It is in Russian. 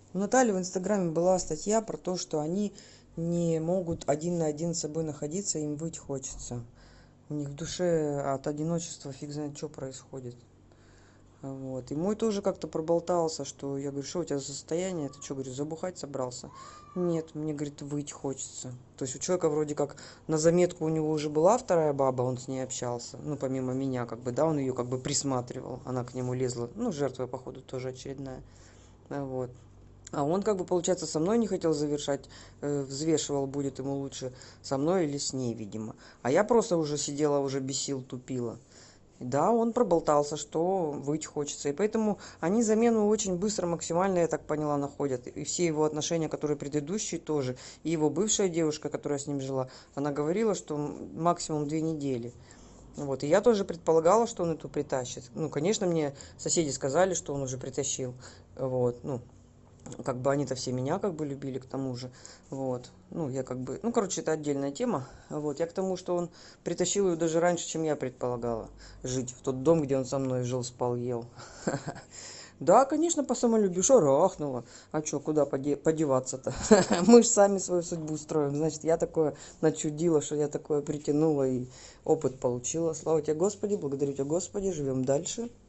У Натальи в Инстаграме была статья про то, что они не могут один на один с собой находиться, им выть хочется. У них в душе от одиночества фиг знает, что происходит. Вот. И мой тоже как-то проболтался, что я говорю, что у тебя за состояние? Ты что, говорю, забухать собрался? Нет, мне, говорит, выть хочется. То есть у человека вроде как на заметку у него уже была вторая баба, он с ней общался. Ну, помимо меня, как бы, да, он ее как бы присматривал. Она к нему лезла. Ну, жертва, походу, тоже очередная. Вот. А он, как бы, получается, со мной не хотел завершать, взвешивал, будет ему лучше со мной или с ней, видимо. А я просто уже сидела, уже без сил тупила. Да, он проболтался, что выть хочется. И поэтому они замену очень быстро, максимально, я так поняла, находят. И все его отношения, которые предыдущие, тоже. И его бывшая девушка, которая с ним жила, она говорила, что максимум 2 недели. Вот. И я тоже предполагала, что он эту притащит. Ну, конечно, мне соседи сказали, что он уже притащил. Вот. Ну, как бы они-то все меня как бы любили к тому же. Вот. Ну, я как бы... Ну, короче, это отдельная тема. Вот. Я к тому, что он притащил ее даже раньше, чем я предполагала жить. В тот дом, где он со мной жил, спал, ел. Да, конечно, по самолюбию шарахнула. А что, куда подеваться-то? Мы же сами свою судьбу строим. Значит, я такое начудила, что я такое притянула и опыт получила. Слава тебе, Господи, благодарю тебя, Господи, живем дальше.